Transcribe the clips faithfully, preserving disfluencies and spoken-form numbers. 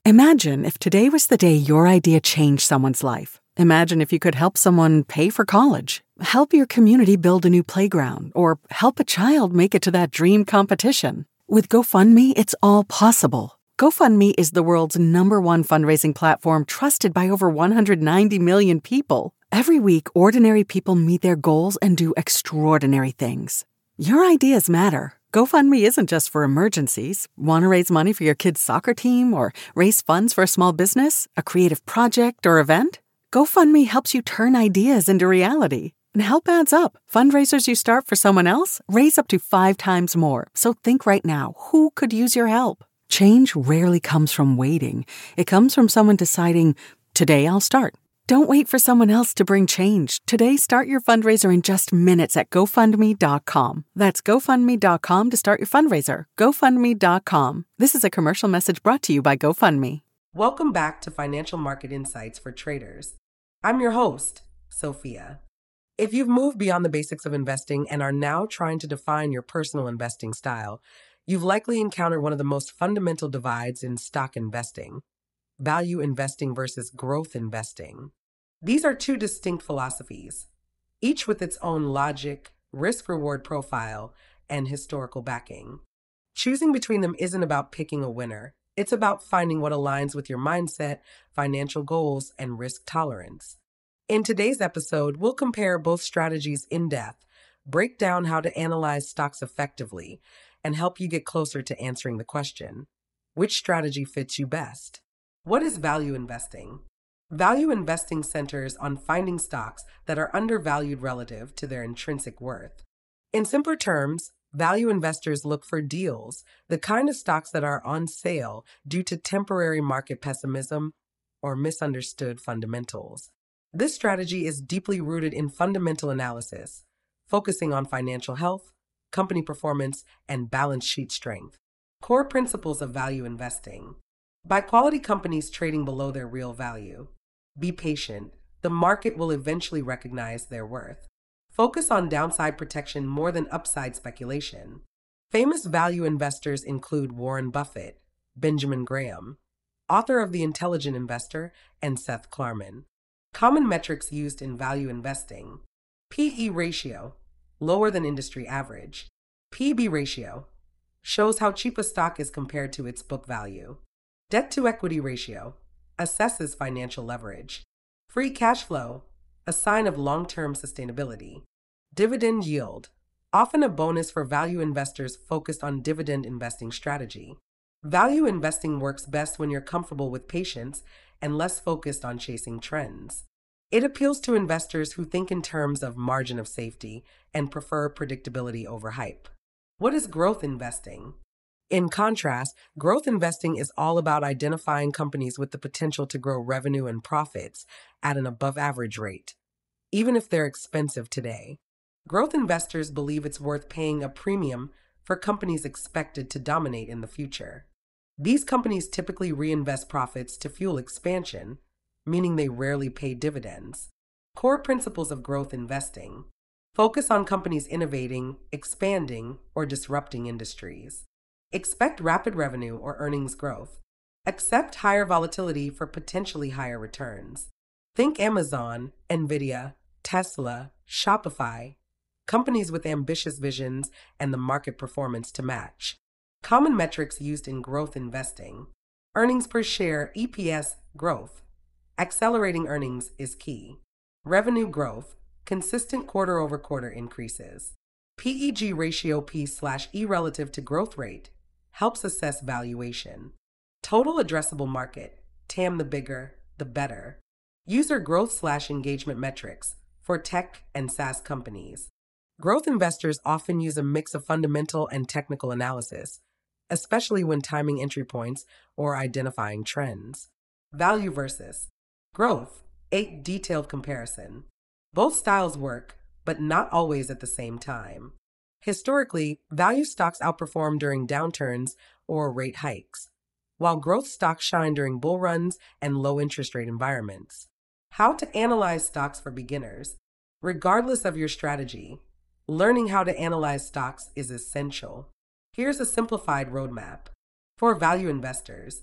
Imagine if today was the day your idea changed someone's life. Imagine if you could help someone pay for college, help your community build a new playground, or help a child make it to that dream competition. With GoFundMe, it's all possible. GoFundMe is the world's number one fundraising platform trusted by over one hundred ninety million people. Every week, ordinary people meet their goals and do extraordinary things. Your ideas matter. GoFundMe isn't just for emergencies. Want to raise money for your kid's soccer team or raise funds for a small business, a creative project, or event? GoFundMe helps you turn ideas into reality. And help adds up. Fundraisers you start for someone else raise up to five times more. So think right now, who could use your help? Change rarely comes from waiting. It comes from someone deciding, today I'll start. Don't wait for someone else to bring change. Today, start your fundraiser in just minutes at GoFundMe dot com. That's GoFundMe dot com to start your fundraiser. GoFundMe dot com. This is a commercial message brought to you by GoFundMe. Welcome back to Financial Market Insights for Traders. I'm your host, Sophia. If you've moved beyond the basics of investing and are now trying to define your personal investing style, you've likely encountered one of the most fundamental divides in stock investing: value investing versus growth investing. These are two distinct philosophies, each with its own logic, risk-reward profile, and historical backing. Choosing between them isn't about picking a winner. It's about finding what aligns with your mindset, financial goals, and risk tolerance. In today's episode, we'll compare both strategies in depth, break down how to analyze stocks effectively, and help you get closer to answering the question, which strategy fits you best? What is value investing? Value investing centers on finding stocks that are undervalued relative to their intrinsic worth. In simpler terms, value investors look for deals, the kind of stocks that are on sale due to temporary market pessimism or misunderstood fundamentals. This strategy is deeply rooted in fundamental analysis, focusing on financial health, company performance, and balance sheet strength. Core principles of value investing. Buy quality companies trading below their real value. Be patient. The market will eventually recognize their worth. Focus on downside protection more than upside speculation. Famous value investors include Warren Buffett, Benjamin Graham, author of The Intelligent Investor, and Seth Klarman. Common metrics used in value investing: P E ratio, lower than industry average. P B ratio, shows how cheap a stock is compared to its book value. Debt to equity ratio, assesses financial leverage. Free cash flow, a sign of long-term sustainability. Dividend yield, often a bonus for value investors focused on dividend investing strategy. Value investing works best when you're comfortable with patience and less focused on chasing trends. It appeals to investors who think in terms of margin of safety and prefer predictability over hype. What is growth investing? In contrast, growth investing is all about identifying companies with the potential to grow revenue and profits at an above-average rate, even if they're expensive today. Growth investors believe it's worth paying a premium for companies expected to dominate in the future. These companies typically reinvest profits to fuel expansion, meaning they rarely pay dividends. Core principles of growth investing. Focus on companies innovating, expanding, or disrupting industries. Expect rapid revenue or earnings growth. Accept higher volatility for potentially higher returns. Think Amazon, Nvidia, Tesla, Shopify, companies with ambitious visions and the market performance to match. Common metrics used in growth investing. Earnings per share, E P S, growth. Accelerating earnings is key. Revenue growth, consistent quarter-over-quarter increases. P E G ratio P slash E relative to growth rate helps assess valuation. Total addressable market, T A M the bigger, the better. User growth slash engagement metrics for tech and SaaS companies. Growth investors often use a mix of fundamental and technical analysis, especially when timing entry points or identifying trends. Value versus growth, a detailed comparison. Both styles work, but not always at the same time. Historically, value stocks outperform during downturns or rate hikes, while growth stocks shine during bull runs and low interest rate environments. How to analyze stocks for beginners. Regardless of your strategy, learning how to analyze stocks is essential. Here's a simplified roadmap. For value investors,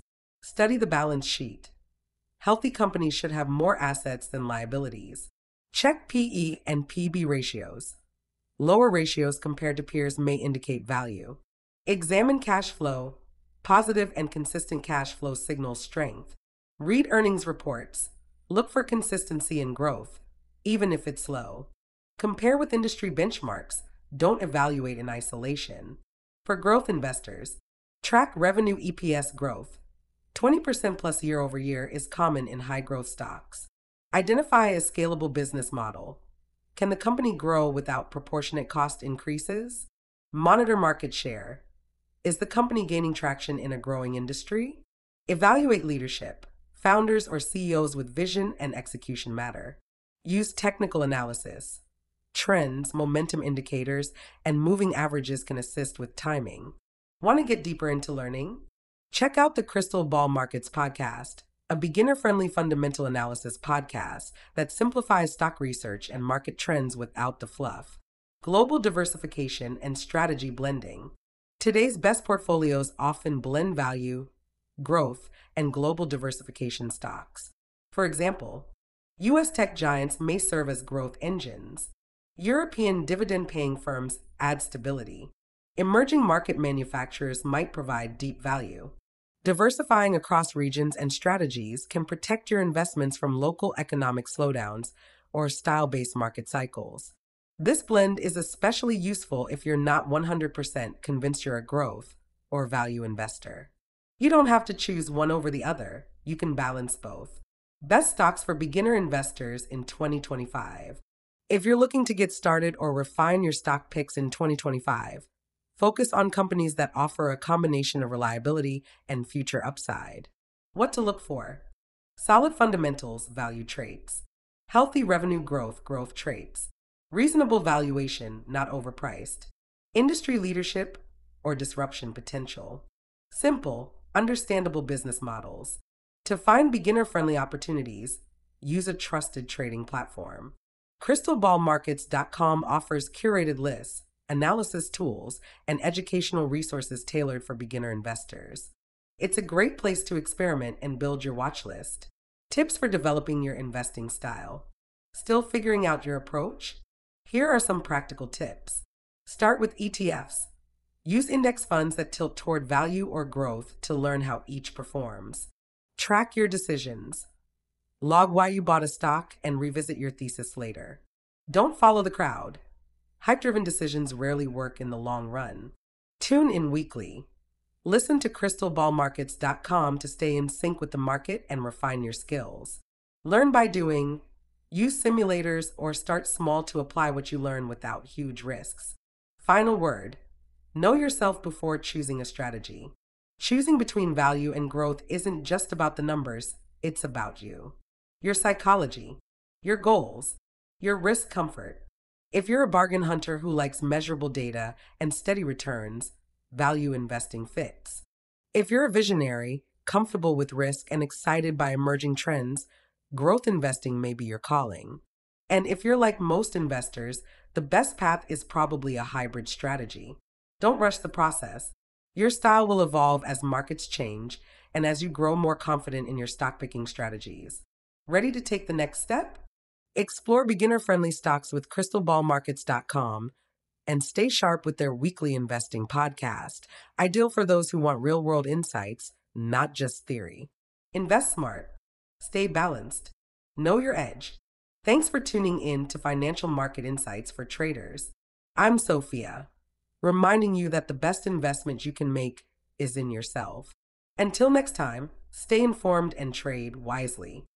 Study the balance sheet. Healthy companies should have more assets than liabilities. Check P E and P B ratios. Lower ratios compared to peers may indicate value. Examine cash flow. Positive and consistent cash flow signals strength. Read earnings reports. Look for consistency and growth, even if it's slow. Compare with industry benchmarks. Don't evaluate in isolation. For growth investors, track revenue E P S growth. twenty percent plus year over year is common in high growth stocks. Identify a scalable business model. Can the company grow without proportionate cost increases? Monitor market share. Is the company gaining traction in a growing industry? Evaluate leadership. Founders or C E Os with vision and execution matter. Use technical analysis. Trends, momentum indicators, and moving averages can assist with timing. Want to get deeper into learning? Check out the Crystal Ball Markets podcast, a beginner-friendly fundamental analysis podcast that simplifies stock research and market trends without the fluff. Global diversification and strategy blending. Today's best portfolios often blend value, growth, and global diversification stocks. For example, U S tech giants may serve as growth engines. European dividend-paying firms add stability. Emerging market manufacturers might provide deep value. Diversifying across regions and strategies can protect your investments from local economic slowdowns or style-based market cycles. This blend is especially useful if you're not one hundred percent convinced you're a growth or value investor. You don't have to choose one over the other. You can balance both. Best stocks for beginner investors in twenty twenty-five. If you're looking to get started or refine your stock picks in twenty twenty-five, focus on companies that offer a combination of reliability and future upside. What to look for? Solid fundamentals, value traits. Healthy revenue growth, growth traits. Reasonable valuation, not overpriced. Industry leadership or disruption potential. Simple, understandable business models. To find beginner-friendly opportunities, use a trusted trading platform. crystal ball markets dot com offers curated lists, analysis tools, and educational resources tailored for beginner investors. It's a great place to experiment and build your watch list. Tips for developing your investing style. Still figuring out your approach? Here are some practical tips. Start with E T Fs. Use index funds that tilt toward value or growth to learn how each performs. Track your decisions. Log why you bought a stock and revisit your thesis later. Don't follow the crowd. Hype-driven decisions rarely work in the long run. Tune in weekly. Listen to crystal ball markets dot com to stay in sync with the market and refine your skills. Learn by doing. Use simulators or start small to apply what you learn without huge risks. Final word. Know yourself before choosing a strategy. Choosing between value and growth isn't just about the numbers, it's about you. Your psychology, your goals, your risk comfort. If you're a bargain hunter who likes measurable data and steady returns, value investing fits. If you're a visionary, comfortable with risk and excited by emerging trends, growth investing may be your calling. And if you're like most investors, the best path is probably a hybrid strategy. Don't rush the process. Your style will evolve as markets change and as you grow more confident in your stock picking strategies. Ready to take the next step? Explore beginner-friendly stocks with crystal ball markets dot com and stay sharp with their weekly investing podcast, ideal for those who want real-world insights, not just theory. Invest smart. Stay balanced. Know your edge. Thanks for tuning in to Financial Market Insights for Traders. I'm Sophia, reminding you that the best investment you can make is in yourself. Until next time, stay informed and trade wisely.